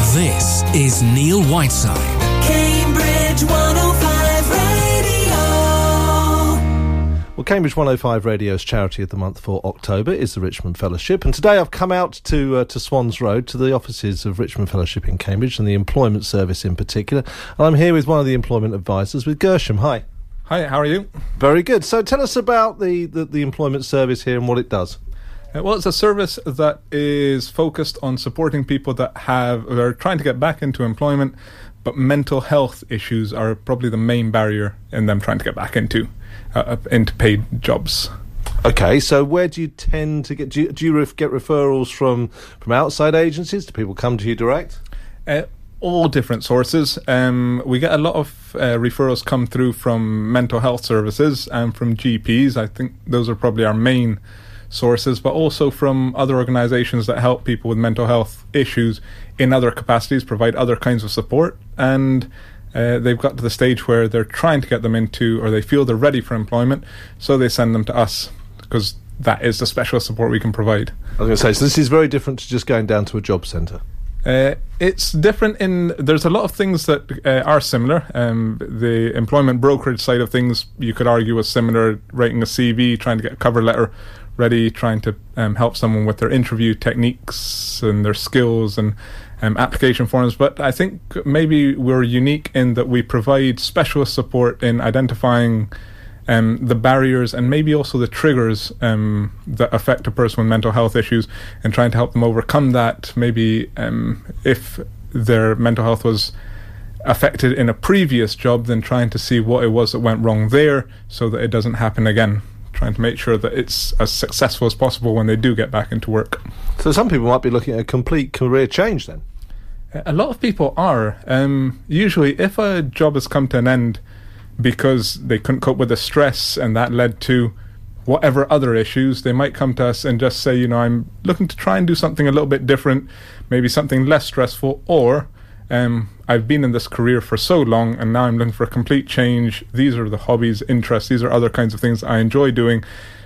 This is Neil Whiteside. Cambridge 105 Radio. Well, Cambridge 105 Radio's charity of the month for October is the Richmond Fellowship, and today I've come out to Swans Road, to the offices of Richmond Fellowship in Cambridge and the Employment Service in particular. And I'm here with one of the employment advisors, with Gershom. Hi. Hi, how are you? Very good. So tell us about the Employment Service here and what it does. Well, it's a service that is focused on supporting people that are trying to get back into employment, but mental health issues are probably the main barrier in them trying to get back into paid jobs. Okay, so where do you tend to get... Do you get referrals from outside agencies? Do people come to you direct? All different sources. We get a lot of referrals come through from mental health services and from GPs. I think those are probably our main sources, but also from other organisations that help people with mental health issues in other capacities, provide other kinds of support, and they've got to the stage where they're trying to get them into, or they feel they're ready for employment, so they send them to us, because that is the specialist support we can provide. I was going to say, so this is very different to just going down to a job centre. It's different there's a lot of things that are similar. The employment brokerage side of things, you could argue, was similar, writing a CV, trying to get a cover letter ready, trying to help someone with their interview techniques and their skills and application forms. But I think maybe we're unique in that we provide specialist support in identifying the barriers and maybe also the triggers that affect a person with mental health issues, and trying to help them overcome that. Maybe if their mental health was affected in a previous job, then trying to see what it was that went wrong there so that it doesn't happen again. Trying to make sure that it's as successful as possible when they do get back into work. So some people might be looking at a complete career change then? A lot of people are. Usually if a job has come to an end because they couldn't cope with the stress and that led to whatever other issues, they might come to us and just say, I'm looking to try and do something a little bit different, maybe something less stressful, or I've been in this career for so long and now I'm looking for a complete change. These are the hobbies, interests, these are other kinds of things I enjoy doing.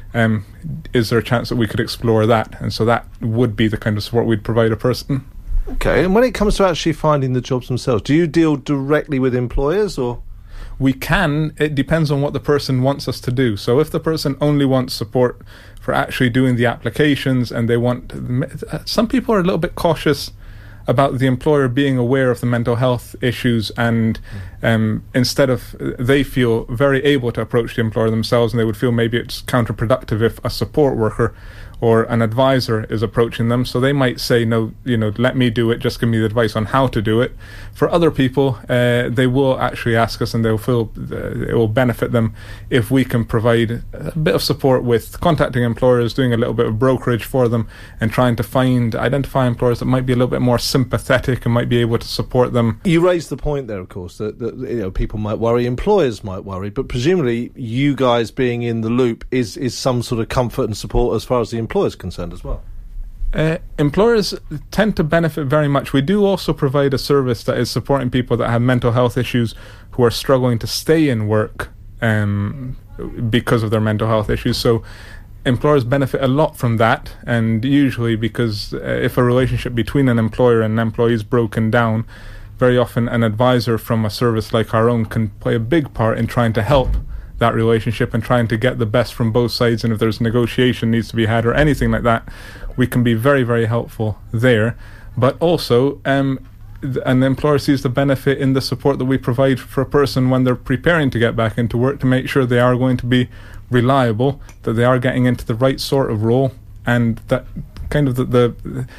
Is there a chance that we could explore that? And so that would be the kind of support we'd provide a person. Okay, and when it comes to actually finding the jobs themselves, do you deal directly with employers or...? We can. It depends on what the person wants us to do. So if the person only wants support for actually doing the applications, and they want... Some people are a little bit cautious about the employer being aware of the mental health issues, and instead of... They feel very able to approach the employer themselves, and they would feel maybe it's counterproductive if a support worker or an advisor is approaching them. So they might say, no, let me do it, just give me the advice on how to do it. For other people, they will actually ask us, and they'll feel it will benefit them if we can provide a bit of support with contacting employers, doing a little bit of brokerage for them, and trying to identify employers that might be a little bit more sympathetic and might be able to support them. You raised the point there, of course, that people might worry, employers might worry, but presumably you guys being in the loop is some sort of comfort and support as far as the employer's concerned as well. Employers tend to benefit very much. We do also provide a service that is supporting people that have mental health issues who are struggling to stay in work because of their mental health issues. So employers benefit a lot from that, and usually because if a relationship between an employer and an employee is broken down, very often an advisor from a service like our own can play a big part in trying to help that relationship and trying to get the best from both sides. And if there's negotiation needs to be had or anything like that, we can be very, very helpful there. But also an employer sees the benefit in the support that we provide for a person when they're preparing to get back into work, to make sure they are going to be reliable, that they are getting into the right sort of role, and that kind of that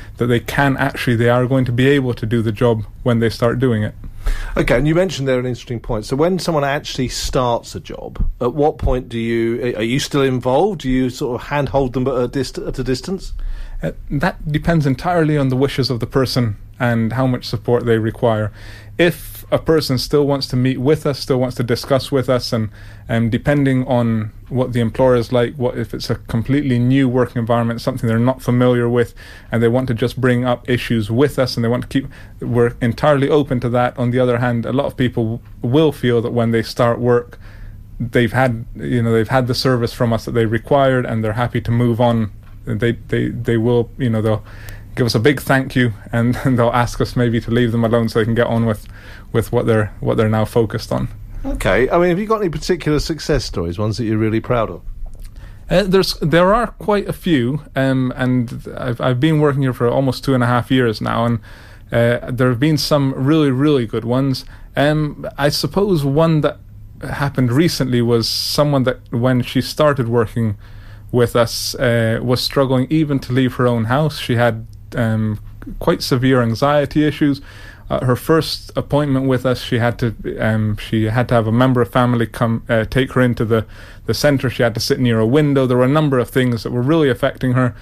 they are going to be able to do the job when they start doing it. Okay, and you mentioned there an interesting point. So when someone actually starts a job, at what point are you still involved? Do you sort of handhold them at a distance? That depends entirely on the wishes of the person and how much support they require. If a person still wants to meet with us, still wants to discuss with us, and depending on what the employer is like, what if it's a completely new working environment, something they're not familiar with, and they want to just bring up issues with us, and they want to we're entirely open to that. On the other hand, a lot of people will feel that when they start work, they've had the service from us that they required, and they're happy to move on. They will, they'll give us a big thank you, and they'll ask us maybe to leave them alone so they can get on with what they're now focused on. Okay, I mean, have you got any particular success stories, ones that you're really proud of? There are quite a few, and I've been working here for almost 2.5 years now, and there have been some really, really good ones. I suppose one that happened recently was someone that, when she started working with us, was struggling even to leave her own house. She had quite severe anxiety issues. Her first appointment with us, she had to have a member of family come take her into the centre. She had to sit near a window. There were a number of things that were really affecting her,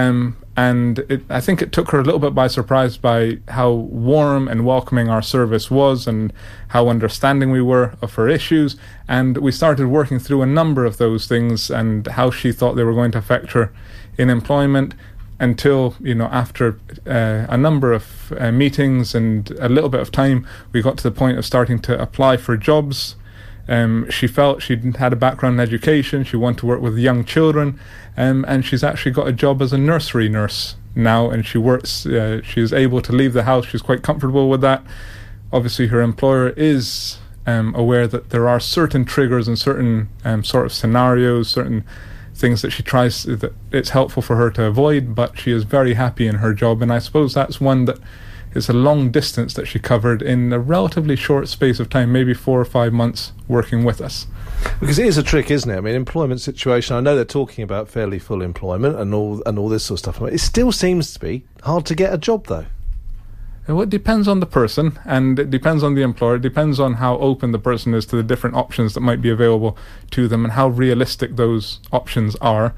and I think it took her a little bit by surprise by how warm and welcoming our service was, and how understanding we were of her issues. And we started working through a number of those things and how she thought they were going to affect her in employment, until, after a number of meetings and a little bit of time, we got to the point of starting to apply for jobs. She felt she'd had a background in education, she wanted to work with young children, and she's actually got a job as a nursery nurse now, and she works, she's able to leave the house, she's quite comfortable with that. Obviously her employer is aware that there are certain triggers and certain sort of scenarios, certain things that she tries, that it's helpful for her to avoid, but she is very happy in her job. And I suppose that's one that is a long distance that she covered in a relatively short space of time, maybe 4 or 5 months working with us. Because it is a trick, isn't it? I mean, employment situation, I know they're talking about fairly full employment and all this sort of stuff. It still seems to be hard to get a job, though. Well, it depends on the person, and it depends on the employer. It depends on how open the person is to the different options that might be available to them, and how realistic those options are.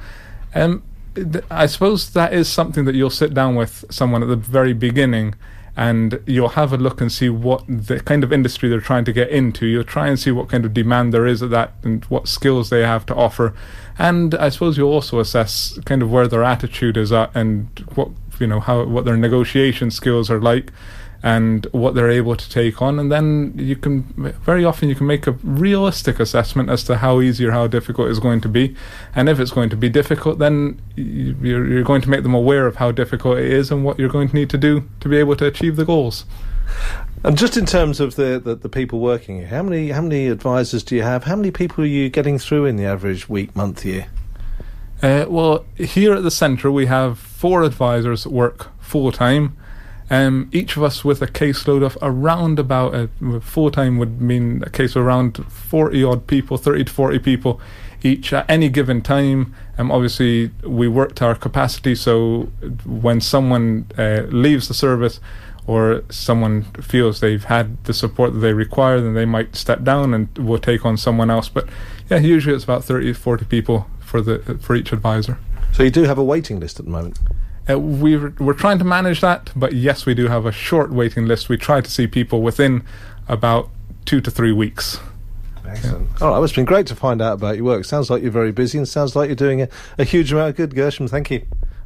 I suppose that is something that you'll sit down with someone at the very beginning, and you'll have a look and see what the kind of industry they're trying to get into. You'll try and see what kind of demand there is at that, and what skills they have to offer. And I suppose you'll also assess kind of where their attitude is at, and what their negotiation skills are like, and what they're able to take on. And then very often you can make a realistic assessment as to how easy or how difficult it's going to be. And if it's going to be difficult, then you're going to make them aware of how difficult it is and what you're going to need to do to be able to achieve the goals. And just in terms of the people working here, how many advisors do you have? How many people are you getting through in the average week, month, year? Well, here at the centre we have 4 advisors that work full-time, each of us with a caseload of around about, full-time would mean a case of around 40-odd people, 30 to 40 people each at any given time. Obviously we work to our capacity, so when someone leaves the service, or someone feels they've had the support that they require, then they might step down and we'll take on someone else. But yeah, usually it's about 30 to 40 people for each advisor. So you do have a waiting list at the moment? We're trying to manage that, but yes, we do have a short waiting list. We try to see people within about 2 to 3 weeks. Excellent. Yeah. All right, well, it's been great to find out about your work. Sounds like you're very busy, and sounds like you're doing a huge amount of good, Gershom. Thank you.